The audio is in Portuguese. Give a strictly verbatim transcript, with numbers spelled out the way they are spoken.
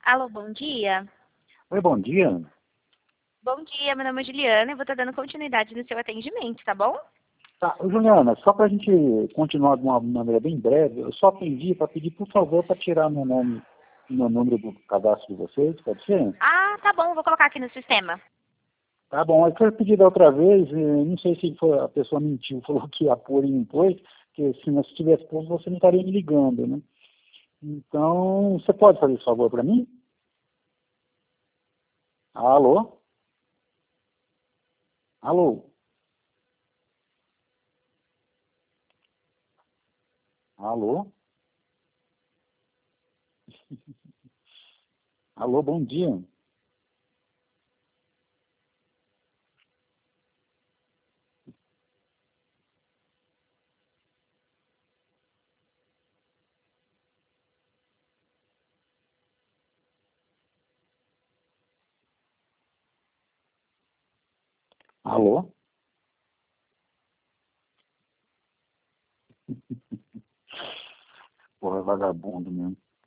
Alô, bom dia. Oi, bom dia. Bom dia, meu nome é Juliana e vou estar dando continuidade no seu atendimento, tá bom? Tá, ô, Juliana, só para a gente continuar de uma maneira bem breve, eu só atendi para pedir, por favor, para tirar meu nome e meu número do cadastro de vocês, pode ser? Ah, tá bom, vou colocar aqui no sistema. Tá bom, eu foi pedido da outra vez, eh, não sei se foi, a pessoa mentiu, falou que ia pôr e não pôs, porque se não tivesse posto, você não estaria me ligando, né? Então, você pode fazer esse favor para mim? Alô? Alô? Alô? Alô, bom dia. Alô? Porra, vagabundo mesmo.